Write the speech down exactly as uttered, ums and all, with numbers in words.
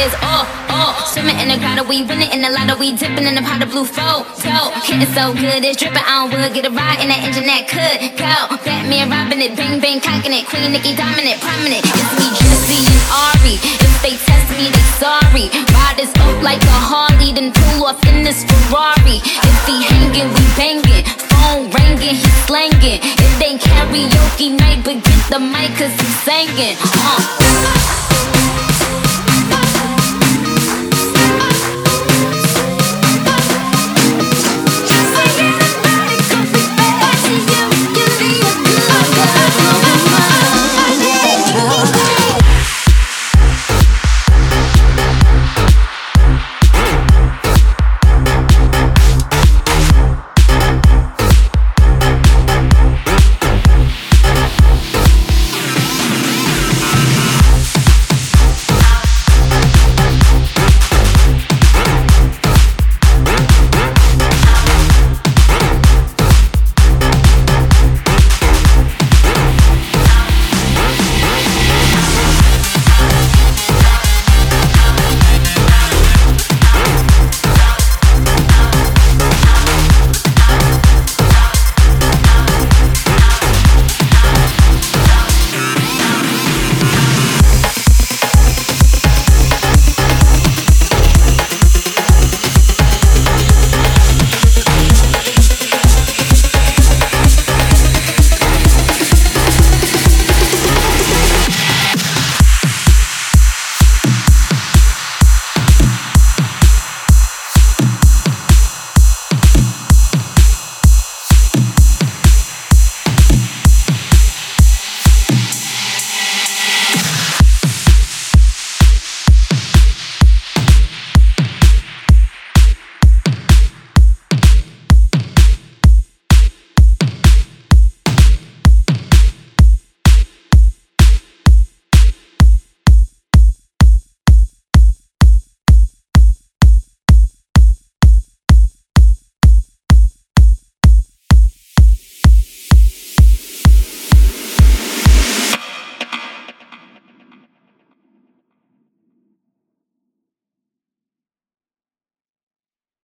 is oh, oh. Swimming in the grotto, we winning in the lotto, we dipping in the pot of blue photo. Hitting so good, it's dripping on wood. Get a ride in that engine that could go. Batman robbing it, bang bang cocking it. Queen Nicki dominant, prominent. It's me, Jesse and Ari. If they test me, they sorry. Ride this up like a Harley, then pull off in this Ferrari. If he hanging, we banging. Phone ringing, he slanging. It ain't karaoke night, but get the mic 'cause he's singing. Uh.